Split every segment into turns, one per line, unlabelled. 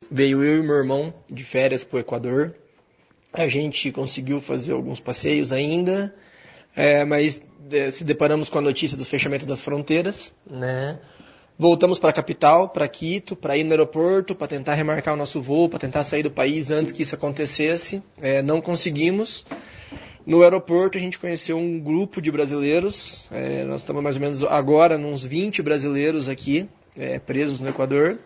Veio eu e meu irmão de férias para o Equador. A gente conseguiu fazer alguns passeios ainda, mas se deparamos com a notícia do fechamento das fronteiras, né? Voltamos para a capital, para Quito, para ir no aeroporto, para tentar remarcar o nosso voo, para tentar sair do país antes que isso acontecesse. Não conseguimos. No aeroporto a gente conheceu um grupo de brasileiros. Nós estamos mais ou menos agora uns 20 brasileiros aqui, presos no Equador.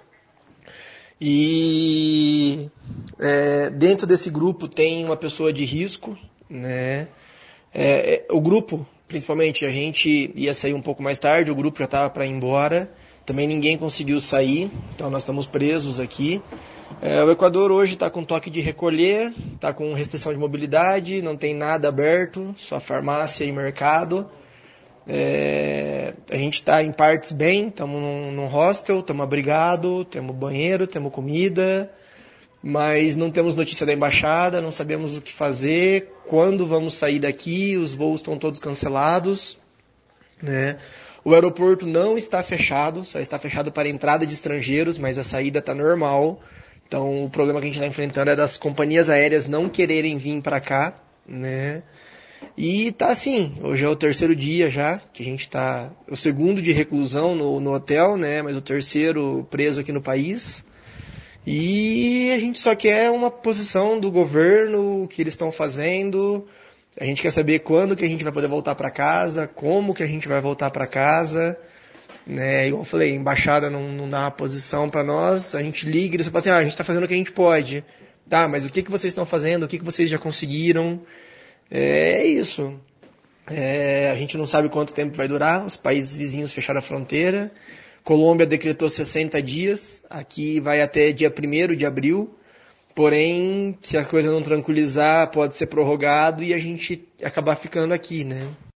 E dentro desse grupo tem uma pessoa de risco, né? O grupo, principalmente, a gente ia sair um pouco mais tarde, o grupo já estava para ir embora. Também ninguém conseguiu sair, então nós estamos presos aqui. O Equador hoje está com toque de recolher, está com restrição de mobilidade, não tem nada aberto, só farmácia e mercado. A gente está em partes bem, estamos num hostel, estamos abrigados, temos banheiro, temos comida, mas não temos notícia da embaixada, não sabemos o que fazer, quando vamos sair daqui, os voos estão todos cancelados, né? O aeroporto não está fechado, só está fechado para a entrada de estrangeiros, mas a saída está normal. Então o problema que a gente está enfrentando é das companhias aéreas não quererem vir para cá, né? E tá assim, hoje é o terceiro dia já, que a gente tá, o segundo de reclusão no hotel, né, mas o terceiro preso aqui no país. E a gente só quer uma posição do governo, o que eles estão fazendo. A gente quer saber quando que a gente vai poder voltar para casa, como que a gente vai voltar para casa, né? Igual eu falei, a embaixada não dá uma posição para nós, a gente liga e eles falam assim, a gente tá fazendo o que a gente pode. Tá, mas o que vocês estão fazendo? O que vocês já conseguiram? É isso. A gente não sabe quanto tempo vai durar. Os países vizinhos fecharam a fronteira. Colômbia decretou 60 dias. Aqui vai até dia 1º de abril. Porém, se a coisa não tranquilizar, pode ser prorrogado e a gente acabar ficando aqui, né?